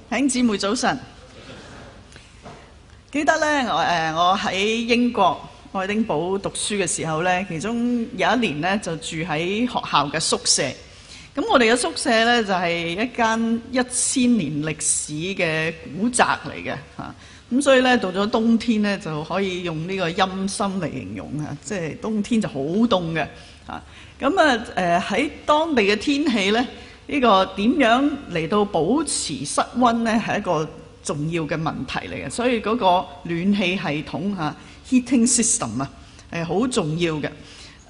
弟兄姊妹早晨，記得咧，我喺英國愛丁堡讀書嘅時候咧，其中有一年咧就住喺學校嘅宿舍。咁我哋嘅宿舍咧就係一間1000年歷史嘅古宅嚟嘅嚇。咁所以咧到咗冬天咧就可以用呢個陰森嚟形容啊，即係冬天就好凍嘅嚇。咁喺當地嘅天氣咧，呢個點樣嚟到保持室溫咧，係一個重要嘅問題嚟嘅，所以嗰個暖氣系統嚇 heating system 啊係好重要嘅。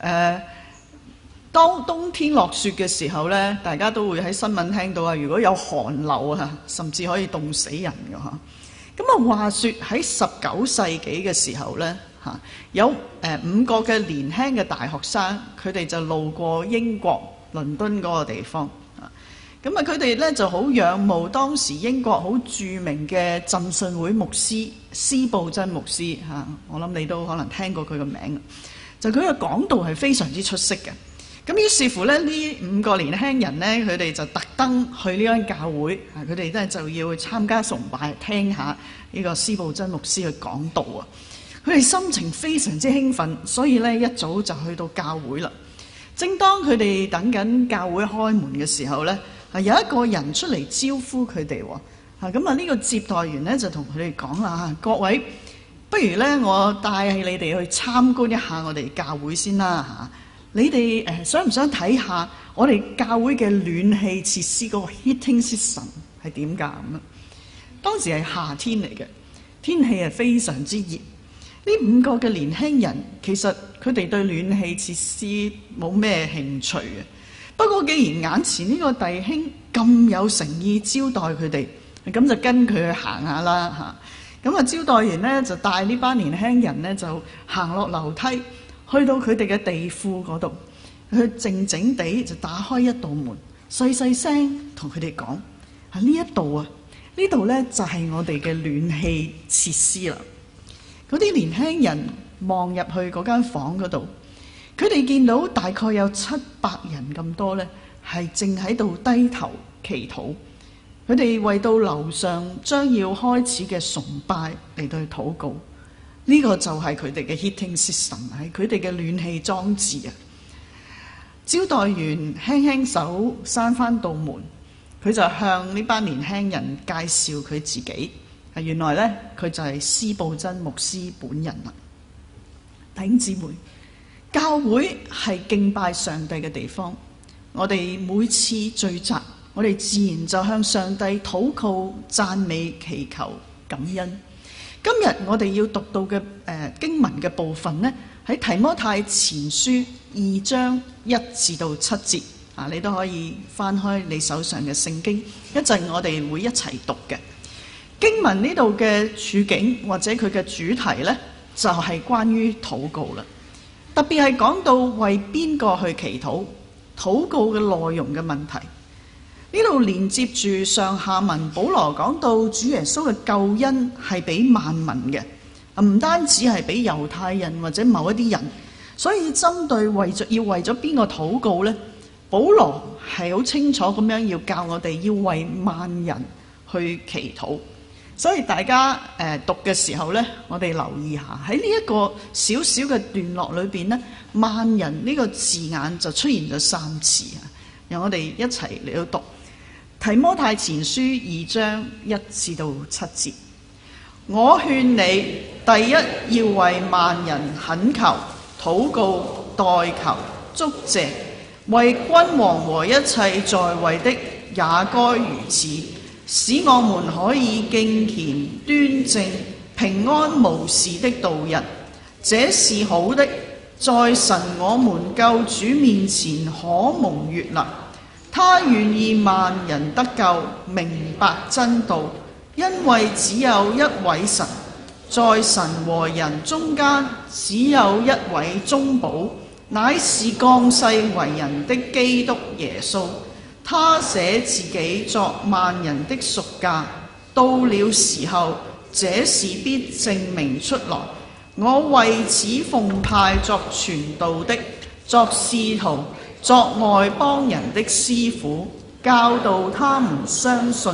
當冬天落雪嘅時候咧，大家都會喺新聞聽到啊，如果有寒流啊，甚至可以凍死人嘅嚇。咁啊，話說喺19世紀嘅時候咧嚇，有5個嘅年輕嘅大學生，佢哋就路過英國倫敦嗰個地方。咁啊，佢哋咧就好仰慕當時英國好著名嘅浸信會牧師司布真牧師嚇，我諗你都可能聽過佢個名。就佢嘅講道係非常之出色嘅。咁於是乎咧，呢5個年輕人咧，佢哋就特登去呢間教會，佢哋咧就要去參加崇拜，聽下呢個司布真牧師去講道啊。佢哋心情非常之興奮，所以咧一早就去到教會啦。正當佢哋等緊教會開門嘅時候咧，有一個人出嚟招呼佢哋喎。咁啊，呢個接待員咧就同佢哋講啦：各位，不如咧我帶你哋去參觀一下我哋教會先啦嚇。你哋想唔想睇下我哋教會嘅暖氣設施嗰個 heating system 係點㗎咁啊？當時係夏天嚟嘅，天氣係非常之熱。呢5個嘅年輕人其實佢哋對暖氣設施冇咩興趣嘅。不過既然眼前呢個弟兄咁有誠意招待佢哋，咁就跟佢去行下啦嚇。咁啊，招待員呢就帶呢班年輕人呢就行落樓梯。去到佢哋嘅地庫嗰度，佢靜靜地就打開一道門，細細聲同佢哋講：呢一度啊，呢度呢就係我哋嘅暖氣設施啦。嗰啲年輕人望入去嗰間房嗰度，佢哋見到大概有700人咁多呢，係正喺度低頭祈禱。佢哋為到樓上將要開始嘅崇拜嚟到去禱告。呢個就係佢哋嘅 heating system， 係佢哋嘅暖氣裝置啊！招待員輕輕手閂翻道門，佢就向呢班年輕人介紹佢自己。原來呢，佢就係司布真牧師本人啦。弟兄姊妹，教會係敬拜上帝嘅地方。我哋每次聚集，我哋自然就向上帝禱告、讚美、祈求、感恩。今日我哋要讀到嘅經文嘅部分呢，喺提摩太前書2章1至到7節啊，你都可以翻開你手上嘅聖經，一陣我哋會一齊讀嘅經文。呢度嘅處境或者佢嘅主題呢，就係關於禱告啦，特別係講到為邊個去祈禱，禱告嘅內容嘅問題。呢度連接住上下文，保羅講到主耶穌嘅救恩係俾萬民嘅，唔單止係俾猶太人或者某一啲人。所以針對為咗邊個禱告呢？保羅係好清楚咁樣要教我哋要為萬人去祈禱。所以大家讀嘅時候呢，我哋留意下喺呢一個小小嘅段落裏邊呢，萬人呢個字眼就出現咗3次啊！讓我哋一齊嚟到讀提摩太前書2章1至到7節。我勸你，第一要為萬人懇求、禱告、代求、祝謝，為君王和一切在位的也該如此，使我們可以敬虔端正、平安無事的度日。這是好的，在神我們救主面前可蒙悅納。他願意萬人得救，明白真道，因為只有一位神，在神和人中間只有一位中保，乃是降世為人的基督耶穌。他捨自己作萬人的贖價，到了時候，這事必證明出來。我為此奉派作傳道的，作使徒，作外邦人的師傅，教導他們相信，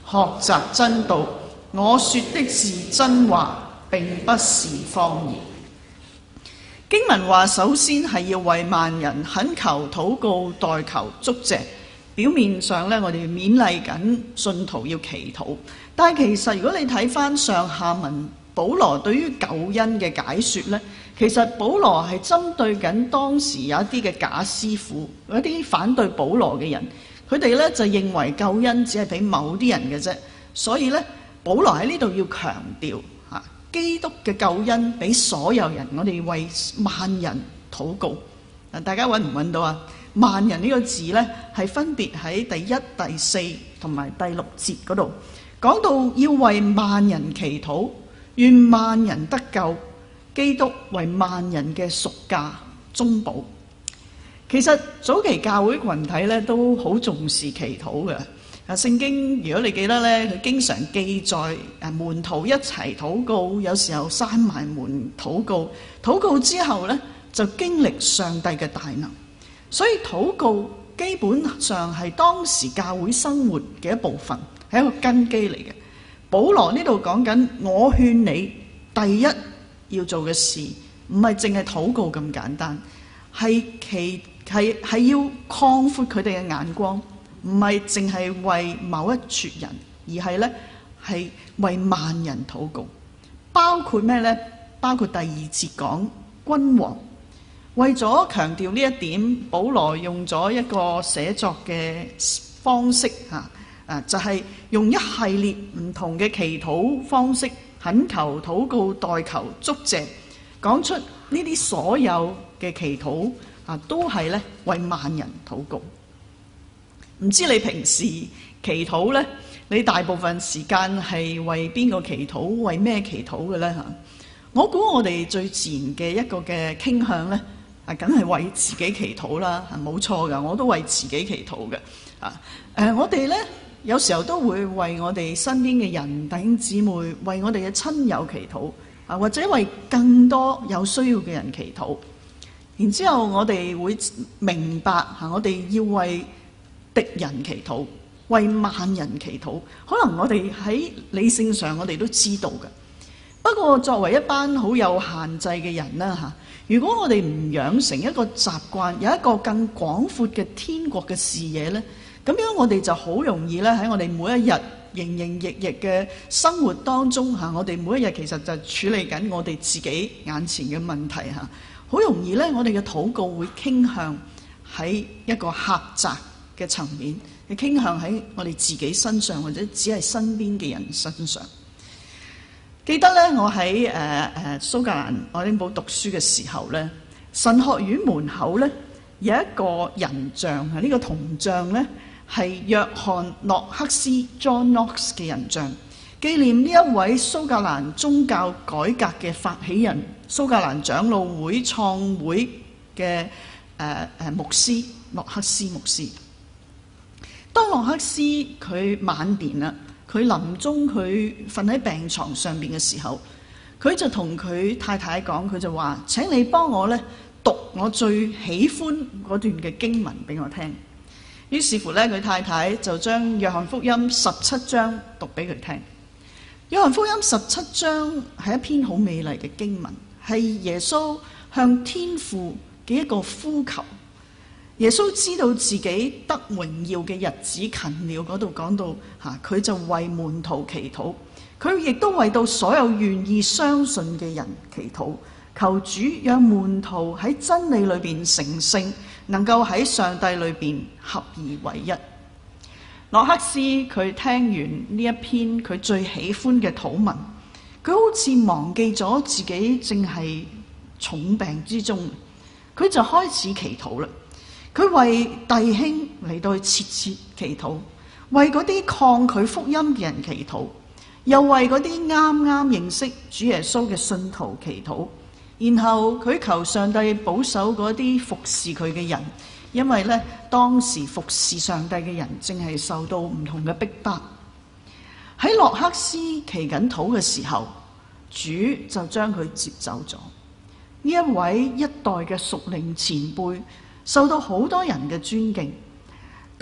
學習真道。我說的是真話，並不是謊言。經文話，首先係要為萬人懇求、禱告、代求、祝謝。表面上咧，我哋勉勵緊信徒要祈禱，但係其實如果你睇翻上下文，保羅對於救恩嘅解說咧，其實保羅係針對緊當時有一啲嘅假師傅，有一啲反對保羅嘅人，佢哋咧就認為救恩只係俾某啲人嘅啫，所以咧保羅喺呢度要強調嚇，基督嘅救恩俾所有人，我哋為萬人禱告。大家揾唔揾到啊？萬人呢個字呢，係分別喺第1、第4同埋第6節嗰度講到要為萬人祈禱，願萬人得救，基督為萬人嘅贖價中保。其實早期教會群體呢都好重視祈禱嘅。聖經如果你記得呢，佢經常記載門徒一齊禱告，有時候閂埋門禱告，禱告之後呢，就經歷上帝嘅大能。所以禱告基本上係當時教會生活嘅一部分，係一個根基嚟嘅。保羅呢度講緊，我勸你第一要做嘅事，唔係淨係禱告咁簡單，係要擴闊佢哋嘅眼光，唔係淨係為某一撮人，而係咧係為萬人禱告。包括咩呢？包括第2節講君王。為咗強調呢一點，保羅用咗一個寫作嘅方式就係用一系列唔同嘅祈禱方式，懇求、禱告、代求、祝謝，講出呢啲所有嘅祈禱都係咧為萬人禱告。唔知你平時祈禱咧，你大部分時間係為邊個祈禱，為咩祈禱嘅咧？我估我哋最自然嘅一個嘅傾向咧，梗係為自己祈禱啦，冇錯噶，我都為自己祈禱嘅。我哋咧有時候都會為我哋身邊嘅人、弟兄姊妹，為我哋嘅親友祈禱，或者為更多有需要嘅人祈禱。然之後我哋會明白我哋要為敵人祈禱，為萬人祈禱。可能我哋喺理性上我哋都知道嘅，不過作為一班好有限制嘅人啦，如果我哋唔養成一個習慣，有一個更廣闊嘅天國嘅視野呢，咁樣我哋就好容易咧喺我哋每一日營營役役嘅生活當中，我哋每一日其實就處理緊我哋自己眼前嘅問題，好容易咧我哋嘅禱告會傾向喺一個狹窄嘅層面，傾向喺我哋自己身上，或者只係身邊嘅人身上。記得咧，我喺蘇格蘭愛丁堡讀書嘅時候咧，神學院門口咧有一個人像，呢個銅像咧係約翰諾克斯 John Knox 嘅人像，紀念呢一位蘇格蘭宗教改革嘅發起人，蘇格蘭長老會創會嘅牧師諾克斯牧師。當諾克斯佢晚年啦，佢臨終佢瞓喺病床上邊嘅時候，佢就同佢太太講，佢就話：請你幫我咧讀我最喜歡嗰段嘅經文俾我聽。於是乎咧，佢太太就將約翰福音17章讀俾佢聽。約翰福音17章係一篇好美麗嘅經文，係耶穌向天父嘅一個呼求。耶穌知道自己得榮耀嘅日子近了，嗰度講到佢就為門徒祈禱，佢亦都為到所有願意相信嘅人祈禱，求主讓門徒喺真理裏邊成聖，能夠喺上帝裏邊合而為一。諾克斯佢聽完呢一篇佢最喜歡嘅禱文，佢好似忘記咗自己正係重病之中，佢就開始祈禱啦。佢為弟兄嚟到切切祈禱，為嗰啲抗拒福音嘅人祈禱，又為嗰啲啱啱認識主耶穌嘅信徒祈禱。然後佢求上帝保守嗰啲服侍佢嘅人，因為咧當時服侍上帝嘅人正係受到唔同嘅逼迫。喺諾克斯祈緊禱嘅時候，主就將佢接走咗。呢一位一代嘅屬靈前輩，受到好多人嘅尊敬。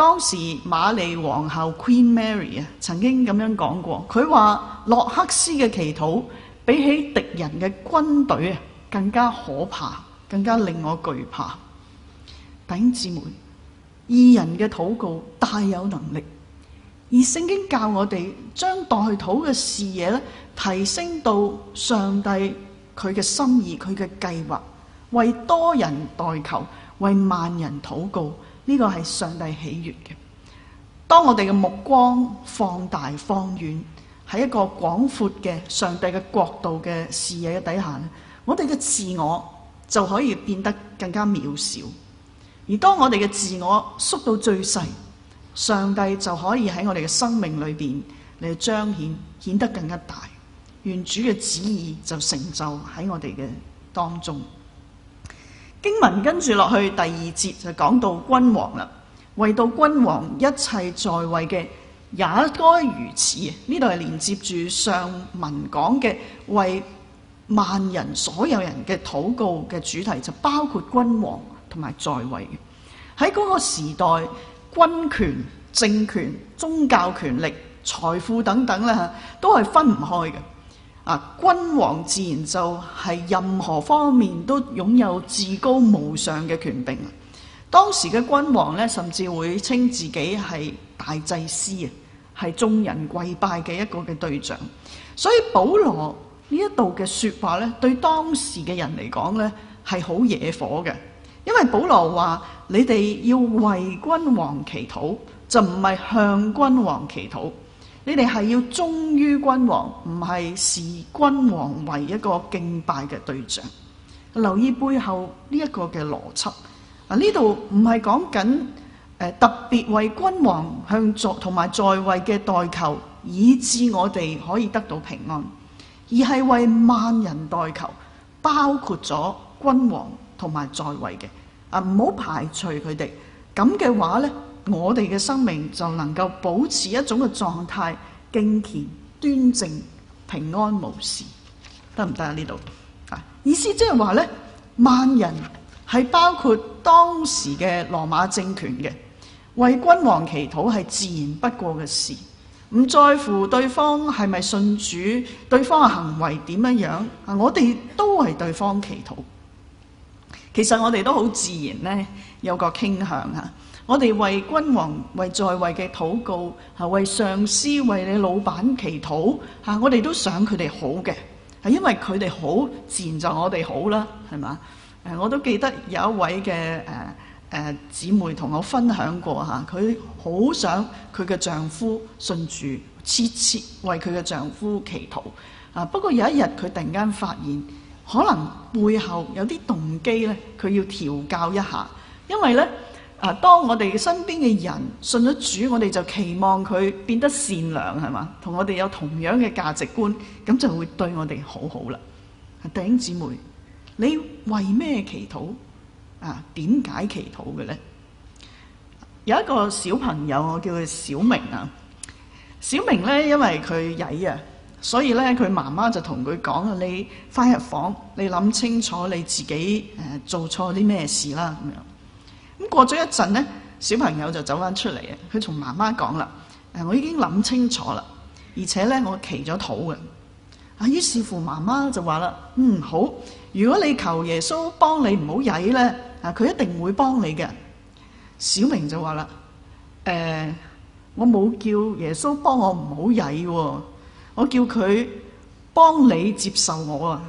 當時瑪麗皇后 Queen Mary 曾經咁樣講過，佢話洛克斯嘅祈禱比起敵人嘅軍隊更加可怕，更加令我懼怕。弟兄姊妹，義人嘅禱告大有能力，而聖經教我哋將代禱嘅視野提升到上帝佢嘅心意，佢嘅計劃，為多人代求，為萬人禱告，呢個係上帝喜悅嘅。當我哋嘅目光放大放遠，喺一個廣闊嘅上帝嘅國度嘅視野嘅底下，我哋嘅自我就可以變得更加渺小。而當我哋嘅自我縮到最細，上帝就可以喺我哋嘅生命裏邊嚟彰顯得更加大。願主嘅旨意就成就喺我哋嘅當中。經文跟住落去第2節就講到君王啦，為到君王一切在位嘅也該如此。呢度係連接住上文講嘅為萬人所有人嘅禱告嘅主題，就包括君王同埋在位嘅。喺嗰個時代，軍權、政權、宗教權力、財富等等咧，都係分唔開嘅。君王自然就係任何方面都擁有至高無上嘅權柄。當時嘅君王咧，甚至會稱自己係大祭司啊，係眾人跪拜嘅一個嘅對象。所以保羅呢一度嘅說話咧，對當時嘅人嚟講咧，係好惹火嘅。因為保羅話你哋要為君王祈禱，就唔係向君王祈禱。你哋係要忠於君王，唔係視君王為一個敬拜嘅對象。留意背後呢一個嘅邏輯。呢度唔係講緊特別為君王向同埋在位嘅代求，以致我哋可以得到平安，而係為萬人代求，包括咗君王同埋在位嘅。唔好排除佢哋。咁嘅話呢，我哋嘅生命就能夠保持一種嘅狀態，敬虔、端正、平安無事，得唔得啊？呢度意思即係話呢，萬人係包括當時嘅羅馬政權嘅，為君王祈禱係自然不過嘅事，唔在乎對方係咪信主，對方嘅行為點樣樣，我哋都為對方祈禱。其實我哋都好自然呢，有個傾向我哋為君王、為在位嘅禱告，為上司、為你老闆祈禱，我哋都想佢哋好嘅，係因為佢哋好，自然就我哋好啦，係嘛？我都記得有一位嘅姊妹同我分享過佢好想佢嘅丈夫信主，切切為佢嘅丈夫祈禱。不過有一日佢突然間發現，可能背後有啲動機咧，佢要調教一下，因為咧當我哋身邊嘅人信咗主，我哋就期望佢變得善良，係嘛？同我哋有同樣嘅價值觀，咁就會對我哋好好啦。弟兄姊妹，你為咩祈禱？點解祈禱嘅咧？有一個小朋友，我叫佢小明啊。小明咧，因為佢曳所以咧佢媽媽就同佢講，你翻入房，你諗清楚你自己做錯啲咩事啦咁樣。咁過咗一陣咧，小朋友就走翻出嚟佢同媽媽講啦，我已經諗清楚啦，而且咧我祈咗禱嘅。於是乎媽媽就話啦，好，如果你求耶穌幫你唔好曳咧，佢一定會幫你嘅。小明就話啦，我冇叫耶穌幫我唔好曳喎，我叫佢幫你接受我啊。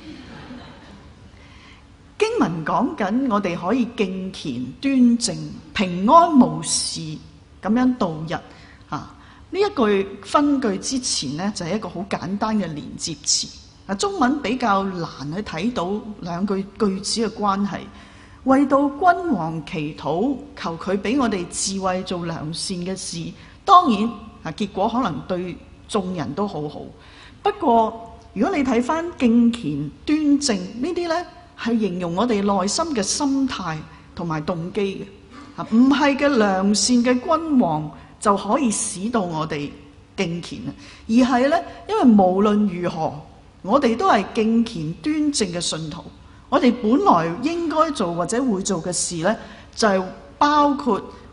經文講緊我哋可以敬虔端正、平安無事咁樣度日。呢一句分句之前呢，就係一個好簡單嘅連接詞。中文比較難去睇到兩句句子嘅關係。為到君王祈禱，求佢俾我哋智慧做良善嘅事，當然結果可能對眾人都好好。不過如果你睇翻敬虔端正呢啲呢，係形容我哋內心嘅心態同埋動機嘅，唔係嘅良善嘅君王就可以使到我哋敬虔，而係呢，因為無論如何，我哋都係敬虔端正嘅信徒。我哋本來應該做或者會做嘅事呢，就係包括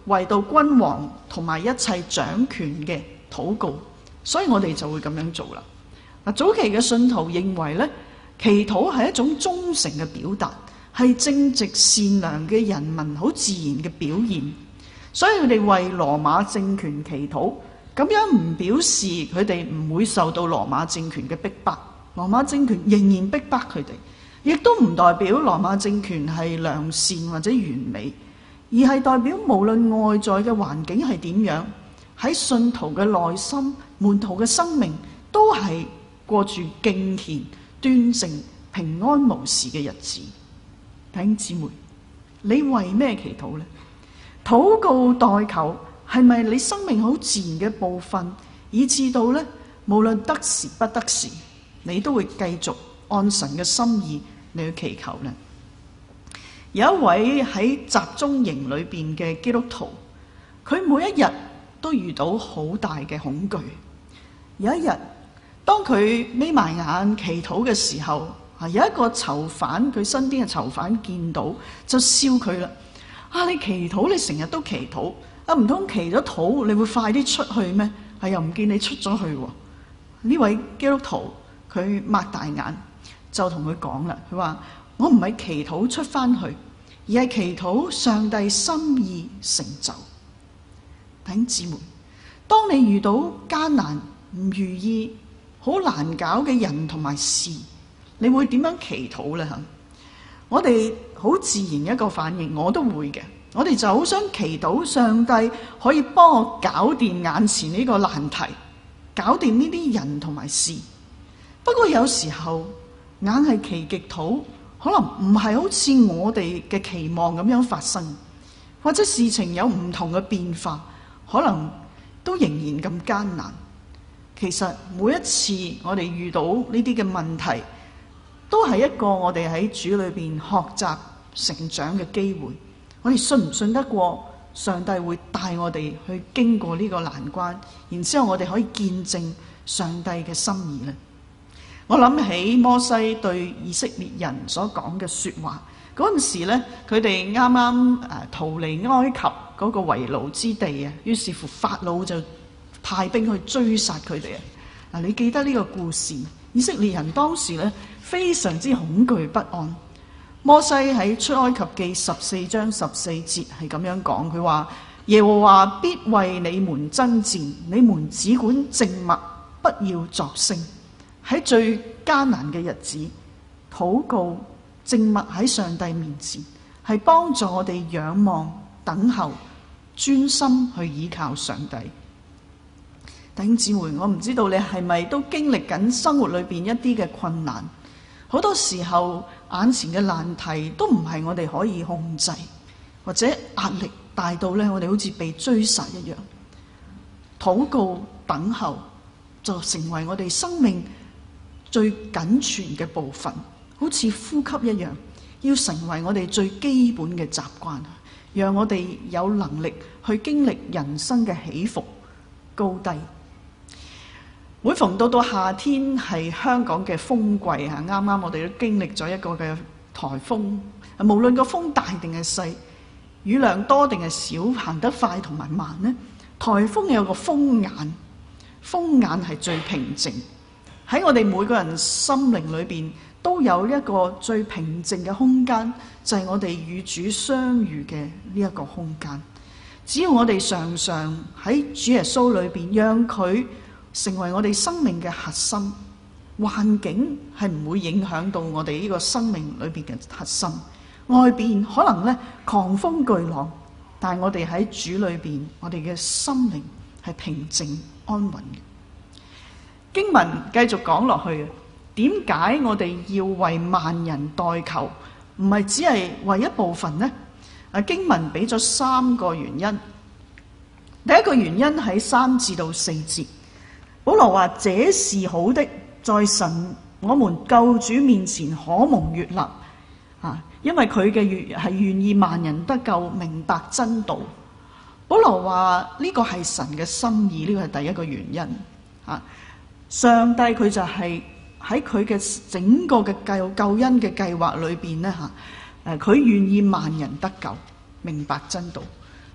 為到君王同埋一切掌權嘅禱告，所以我哋就會咁樣做啦。早期嘅信徒認為咧，祈禱係一種忠誠嘅表達，係正直善良嘅人民好自然嘅表現，所以佢哋為羅馬政權祈禱，咁樣唔表示佢哋唔會受到羅馬政權嘅逼迫，羅馬政權仍然逼迫佢哋，亦都唔代表羅馬政權係良善或者完美，而係代表無論外在嘅環境係點樣，喺信徒嘅內心、門徒嘅生命都係過住敬虔、端正、平安無事嘅日子。弟兄姊妹，你為咩祈禱呢？禱告代求係咪你生命好自然嘅部分，以致到呢，無論得時不得時，你都會繼續按神嘅心意嚟去祈求呢？有一位喺集中營裏邊嘅基督徒，佢每一日都遇到好大嘅恐懼。有一日，當佢眯埋眼祈禱嘅時候，有一個囚犯，佢身邊嘅囚犯見到就笑佢啦。你祈禱，你成日都祈禱，唔通祈咗禱你會快啲出去咩？又唔見你出咗去喎。呢位基督徒佢擘大眼就同佢講啦，佢話：我唔係祈禱出翻去，而係祈禱上帝心意成就。弟兄姊妹，當你遇到艱難、唔如意、好難搞嘅人同埋事，你會點樣祈禱呢？我哋好自然一個反應，我都會嘅。我哋就好想祈禱上帝可以幫我搞掂眼前呢個難題，搞掂呢啲人同埋事。不過有時候硬係祈極禱，可能唔係好似我哋嘅期望咁樣發生，或者事情有唔同嘅變化，可能都仍然咁艱難。其實每一次我哋遇到呢啲嘅問題，都係一個我哋喺主裏邊學習成長嘅機會。我哋信唔信得過上帝會帶我哋去經過呢個難關，然之後我哋可以見證上帝嘅心意呢？我諗起摩西對以色列人所講嘅說話，嗰陣時咧，佢哋啱啱逃離埃及嗰個為奴之地啊，於是乎法老就派兵去追殺佢哋啊！你記得呢個故事？以色列人當時咧非常之恐懼不安。摩西喺出埃及記14章14節係咁樣講，佢話：耶和華必為你們爭戰，你們只管靜默，不要作聲。喺最艱難嘅日子，禱告靜默喺上帝面前，係幫助我哋仰望、等候、專心去依靠上帝。弟兄姊妹，我唔知道你係咪都經歷緊生活裏邊一啲嘅困難，好多時候眼前嘅難題都唔係我哋可以控制，或者壓力大到咧，我哋好似被追殺一樣。禱告等候就成為我哋生命最緊存嘅部分，好似呼吸一樣，要成為我哋最基本嘅習慣，讓我哋有能力去經歷人生嘅起伏高低。每逢到夏天係香港嘅風季啊，啱啱我哋都經歷咗一個嘅颱風，無論個風大定係細，雨量多定係少，行得快同埋慢呢，颱風有個風眼，風眼係最平靜。喺我哋每個人心靈裏邊都有一個最平靜嘅空間，就係我哋與主相遇嘅呢一個空間。只要我哋常常喺主耶穌裏邊，讓佢成為我哋生命嘅核心，環境係唔會影響到我哋呢個生命裏邊嘅核心。外邊可能咧狂風巨浪，但係我哋喺主裏邊，我哋嘅心靈係平靜安穩嘅。經文繼續講落去，點解我哋要為萬人代求，唔係只係為一部分呢？經文俾咗3個原因。第一個原因喺3至到4節，保羅話：這是好的，在神我們救主面前可蒙悅納啊，因為佢嘅係願意萬人得救，明白真道。保羅話呢個係神嘅心意，呢個係第一個原因啊。上帝佢就係喺佢嘅整個嘅救恩嘅計劃裏邊咧嚇，佢願意萬人得救，明白真道。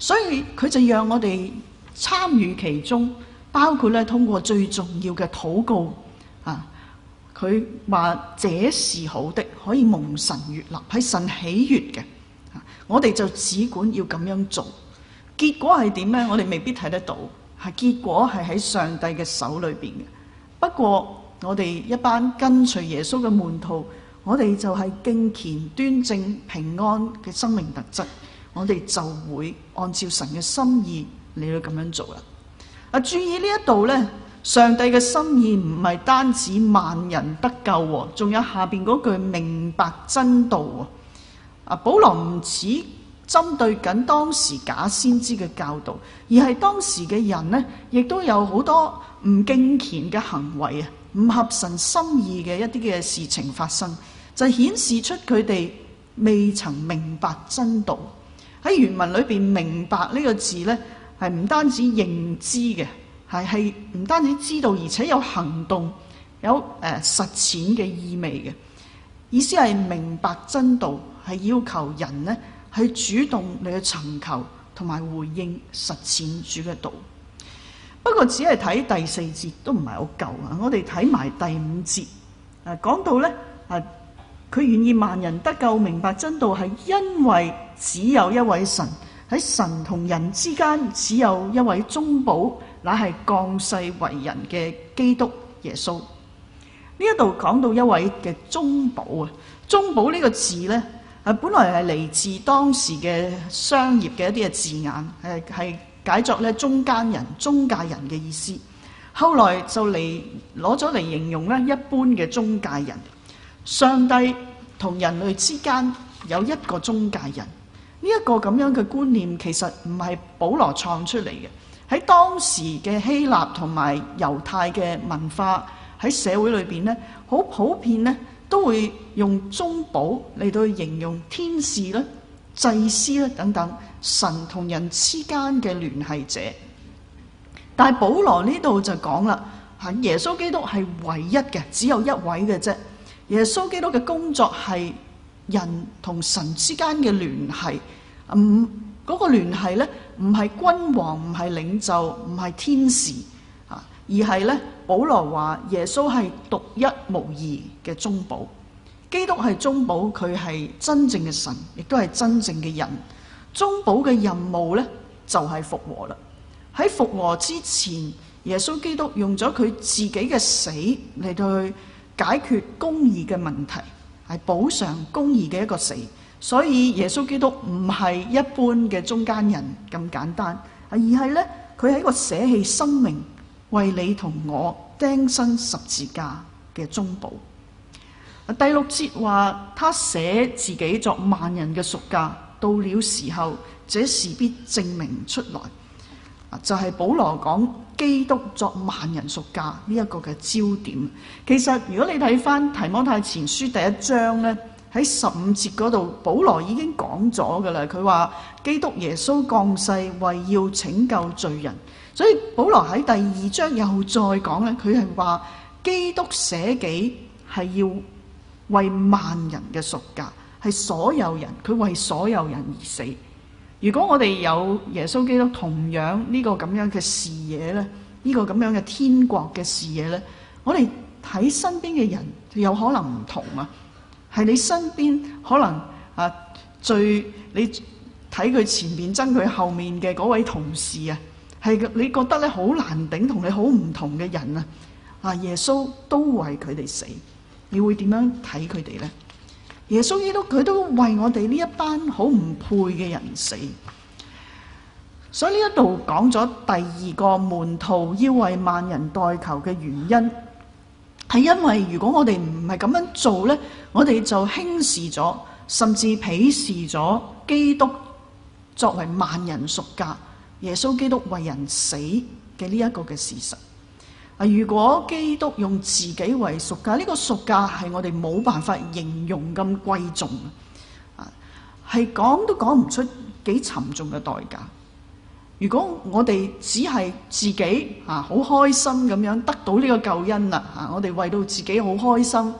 所以佢就讓我哋參與其中，包括咧通過最重要嘅禱告啊。佢話這是好的，可以蒙神悅納，係神喜悅嘅。我哋就只管要咁樣做，結果係點呢？我哋未必睇得到，係結果係喺上帝嘅手裏邊嘅。不過我哋一班跟隨耶穌嘅門徒，我哋就係敬虔、端正、平安嘅生命特質，我哋就會按照神嘅心意嚟到咁樣做啦。注意呢一度呢，上帝嘅心意唔係單止萬人得救，仲有下邊嗰句明白真道。保羅唔止針對緊當時假先知嘅教導，而係當時嘅人呢，亦都有好多唔敬虔嘅行為啊，唔合神心意嘅一啲嘅事情發生，就顯示出佢哋未曾明白真道。喺原文裏邊，明白呢個字呢，係唔單止認知嘅，係唔單止知道，而且有行動，有實踐嘅意味嘅。意思係明白真道，係要求人呢係主動嚟去尋求同埋回應實踐主嘅道。不過只係睇第4節都唔係好夠啊！我哋睇埋第5節，講到呢，佢願意萬人得救，明白真道，係因為只有一位神，喺神同人之間只有一位中保，乃係降世為人嘅基督耶穌。呢一度講到一位嘅中保啊，中保呢個字呢，本來係嚟自當時嘅商業嘅一啲嘅字眼，係解作咧中間人、中介人嘅意思。後來就攞咗嚟形容咧一般嘅中介人。上帝同人類之間有一個中介人，呢一個咁樣嘅觀念其實唔係保羅創出嚟嘅，喺當時嘅希臘同埋猶太嘅文化喺社會裏邊咧，好普遍咧都會用中保嚟到形容天使啦、祭司啦等等神同人之間嘅聯繫者。但係保羅呢度就講啦，耶穌基督係唯一嘅，只有一位嘅啫。耶穌基督嘅工作係人同神之間嘅聯繫，嗰個聯繫咧唔係君王，唔係領袖，唔係天使，而係咧保羅話耶穌係獨一無二嘅中保。基督係中保，佢係真正嘅神，亦都係真正嘅人。中保嘅任務咧就係復活啦。喺復活之前，耶穌基督用咗佢自己嘅死嚟到去解決公義嘅問題，係補償公義嘅一個死。所以耶穌基督唔係一般嘅中間人咁簡單，而係咧佢係一個捨棄生命為你同我釘身十字架嘅中保。第6節話，他捨自己作萬人嘅贖價，到了時候，這事必證明出來。就係保羅講基督作萬人贖價呢一個嘅焦點。其實如果你睇翻提摩太前書第1章咧，喺15節嗰度，保羅已經講咗噶啦。佢話基督耶穌降世為要拯救罪人，所以保羅喺第2章又再講咧，佢係話基督捨己係要為萬人嘅贖價，係所有人，佢為所有人而死。如果我哋有耶穌基督同樣呢個咁樣嘅視野咧，呢個咁樣嘅天國嘅視野咧，我哋睇身邊嘅人有可能唔同啊。係你身邊可能你睇佢前面憎佢後面嘅嗰位同事啊，係你覺得咧好難頂，同你好唔同嘅人啊，耶穌都為佢哋死，你會點樣睇佢哋咧？耶穌基督佢都為我哋呢一班好唔配嘅人死。所以呢一度講咗第2個門徒要為萬人代求嘅原因，係因為如果我哋唔係咁樣做呢，我哋就輕視咗甚至鄙視咗基督作為萬人贖價，耶穌基督為人死嘅呢一個嘅事實。如果基督用自己為贖價，呢個贖價係我哋冇辦法形容咁貴重，係講都講唔出幾沉重嘅代價。如果我哋只係自己好開心咁樣得到呢個救恩啦，我哋為到自己好開心，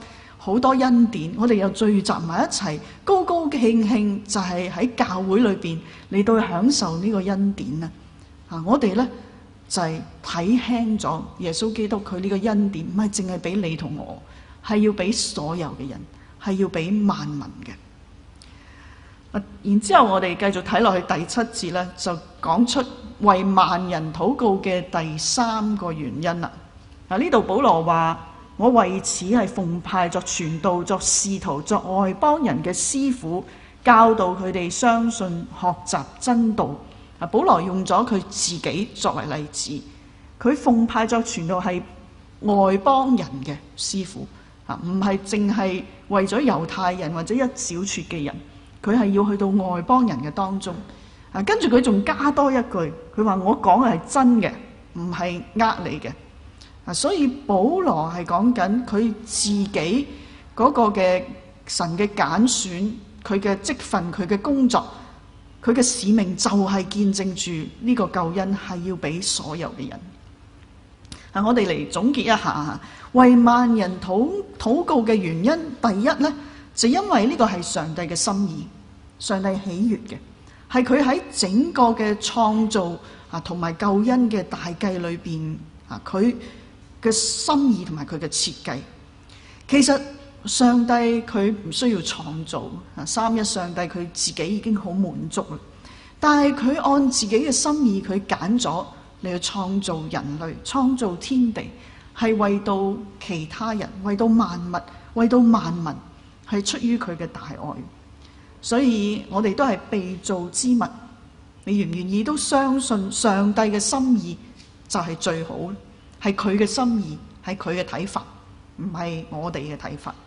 好多恩典，我哋又聚集埋一齊，高高興興，就係喺教會裏邊嚟到享受呢個恩典啊！我哋呢，就係睇輕咗耶穌基督佢呢個恩典，唔係淨係俾你同我，係要俾所有嘅人，係要俾萬民嘅。然之後我哋繼續睇落去第7節呢，就講出為萬人禱告嘅第3個原因啦。呢度保羅話：我為此係奉派作傳道、作使徒、作外邦人嘅師傅，教導佢哋相信、學習真道。保羅用咗佢自己作為例子，佢奉派作傳道係外邦人嘅師傅，唔係淨係為咗猶太人或者一小撮嘅人，佢係要去到外邦人嘅當中。跟住佢仲加多一句，佢話我講嘅係真嘅，唔係呃你嘅。所以保羅係講緊佢自己嗰個嘅神嘅揀選，佢嘅職分，佢嘅工作，佢嘅使命就係見證住呢個救恩係要俾所有嘅人。我哋嚟總結一下，為萬人禱告嘅原因，第一呢，就因為呢個係上帝嘅心意，上帝喜悅嘅，係佢喺整個嘅創造同埋救恩嘅大計裏邊佢嘅心意同埋佢嘅設計。其實上帝佢唔需要創造，三一上帝佢自己已經好滿足啦。但係佢按自己嘅心意，佢揀咗嚟去創造人類，創造天地，係為到其他人，為到萬物，為到萬民，係出於佢嘅大愛。所以我哋都係被造之物，你願唔願意都相信上帝嘅心意就係最好，係佢嘅心意，係佢嘅睇法，唔係我哋嘅睇法。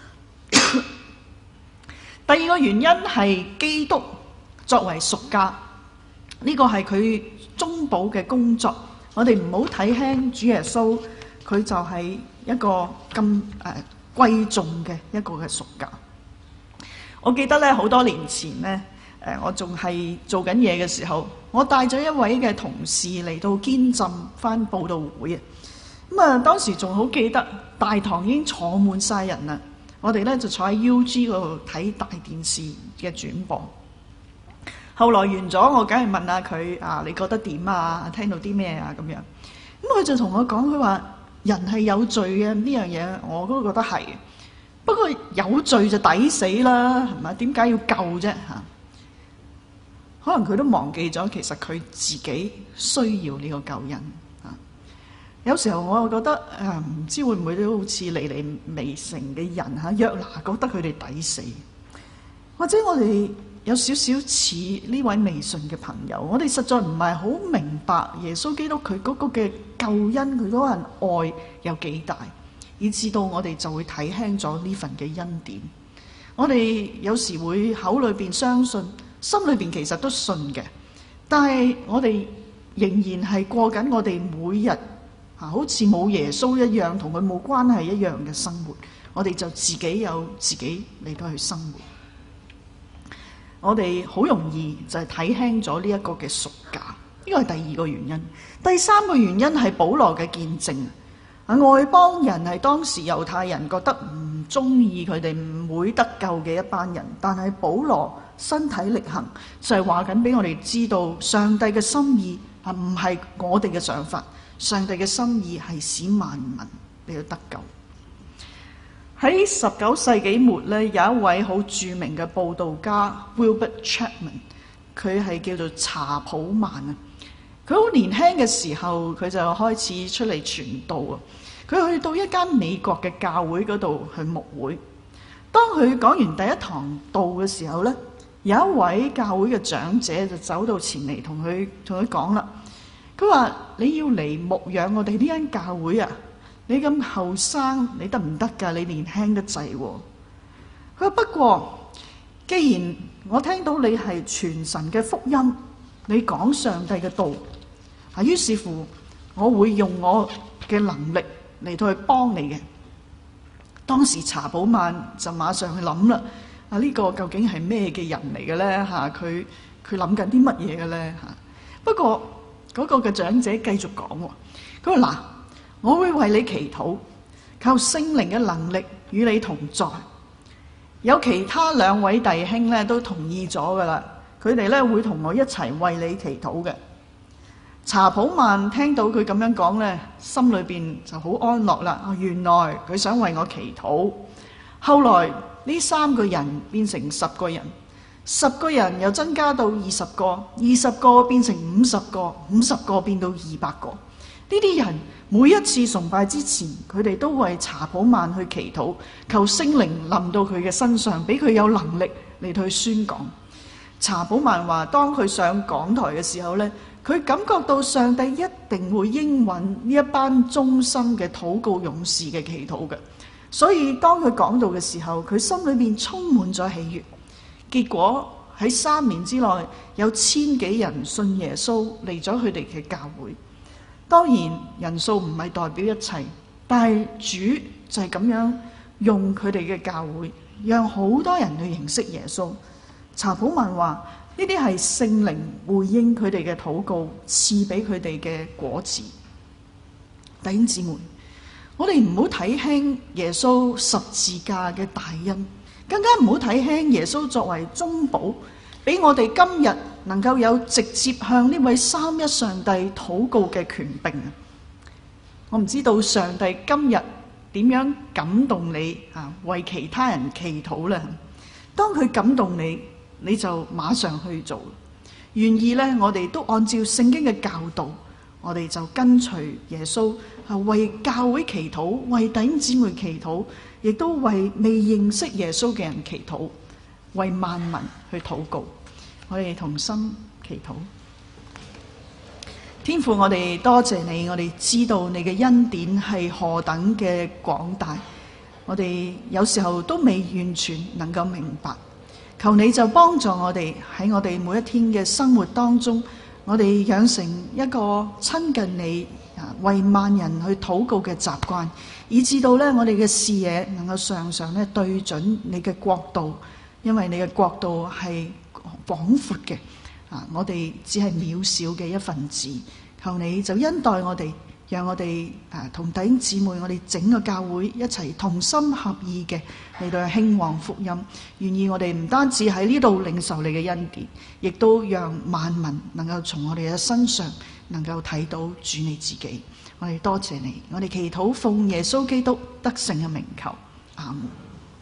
第二個原因係基督作為贖價，呢個係佢中保嘅工作。我哋唔好睇輕主耶穌，佢就係一個咁貴重嘅一個嘅贖價。我記得咧，好多年前咧，我仲係做緊嘢嘅時候，我帶咗一位嘅同事嚟到堅浸返佈道會啊。咁啊，當時仲好記得大堂已經坐滿晒人啦，我哋咧就坐喺 UG 嗰度睇大電視嘅轉播。後來完咗，我梗係問下佢你覺得點啊？聽到啲咩啊？咁樣，咁佢就同我講，佢話人係有罪嘅呢樣嘢，我都覺得係。不過有罪就抵死啦，係咪？點解要救啫？嚇，可能佢都忘記咗，其實佢自己需要呢個救恩。有時候我又覺得唔知會唔會都好似尼尼微城嘅人約拿覺得佢哋抵死，或者我哋有少少似呢位微信嘅朋友，我哋實在唔係好明白耶穌基督佢嗰個嘅救恩，佢嗰份愛有幾大，以至到我哋就會睇輕咗呢份嘅恩典。我哋有時會口裏邊相信，心裏邊其實都信嘅，但係我哋仍然係過緊我哋每日好似冇耶穌一樣，同佢冇關係一樣嘅生活。我哋就自己有自己嚟到去生活。我哋好容易就係睇輕咗呢一個嘅贖價，呢個係第二個原因。第三個原因係保羅嘅見證。外邦人係當時猶太人覺得唔中意佢哋，唔會得救嘅一班人，但係保羅身體力行，就係話緊俾我哋知道，上帝嘅心意唔係我哋嘅想法，上帝嘅心意係使萬民嚟到得救。喺19世紀末咧，有一位好著名嘅佈道家 Wilbert Chapman， 佢係叫做查普曼啊。佢好年輕嘅時候，佢就開始出嚟傳道啊。佢去到一間美國嘅教會嗰度去牧會。當佢講完第一堂道嘅時候咧，有一位教會嘅長者就走到前嚟同佢講啦。佢話：你要嚟牧養我哋呢間教會啊？你咁後生，你得唔得㗎？你年輕得滯喎。佢話：不過，既然我聽到你係傳神嘅福音，你講上帝嘅道，於是乎，我會用我嘅能力嚟到去幫你嘅。當時查普曼就馬上去諗啦，呢個究竟係咩嘅人嚟嘅咧？佢諗緊啲乜嘢嘅咧？不過嗰個嘅長者繼續講喎，佢話：嗱，我會為你祈禱， 靠聖靈嘅能力與你同在。有其他2位弟兄咧都同意咗噶啦，佢哋咧會同我一齊為你祈禱嘅。查普曼聽到佢咁樣講咧，心裏邊就好安樂啦。原來佢想為我祈禱。後來呢3個人變成10個人，10個人又增加到20個，20個變成50個，50個變到200個。呢啲人每一次崇拜之前，佢哋都為查普曼去祈禱，求聖靈臨到佢嘅身上，俾佢有能力嚟去宣講。查普曼話，當佢上講台嘅時候呢，佢感覺到上帝一定會應允呢一班忠心嘅禱告勇士嘅祈禱嘅。所以當佢講道嘅時候，佢心裏面充滿咗喜悅。結果喺3年之內，有1000幾人信耶穌，嚟咗佢哋嘅教會。當然人數唔係代表一切，但係主就係咁樣用佢哋嘅教會，讓好多人去認識耶穌。查普曼話，呢啲係聖靈回應佢哋嘅禱告，賜俾佢哋嘅果子。弟兄姊妹，我哋唔好睇輕耶穌十字架嘅大恩，更加唔好睇輕耶穌作為中保，俾我哋今日能夠有直接向呢位三一上帝禱告嘅權柄。我唔知道上帝今日點樣感動你為其他人祈禱呢？當佢感動你，你就馬上去做。願意呢，我哋都按照聖經嘅教導，我哋就跟隨耶穌，為教會祈禱，為弟兄姊妹祈禱，亦都為未認識耶穌嘅人祈禱，為萬民去禱告。我哋同心祈禱。天父，我哋多謝你，我哋知道你嘅恩典係何等嘅廣大，我哋有時候都未完全能夠明白。求你就幫助我哋喺我哋每一天嘅生活當中，我哋養成一個親近你、為萬人去禱告嘅習慣，以至到咧我哋嘅視野能夠常常咧對準你嘅國度，因為你嘅國度係廣闊嘅，我哋只係渺小嘅一份子。求你就恩待我哋，讓我哋同弟兄姊妹，我哋整個教會一齊同心合意嘅嚟到興旺福音。願意我哋唔單止喺呢度領受你嘅恩典，亦都讓萬民能夠從我哋嘅身上能夠睇到主你自己。我哋多謝你，我哋祈禱奉耶穌基督得勝嘅名求，阿們。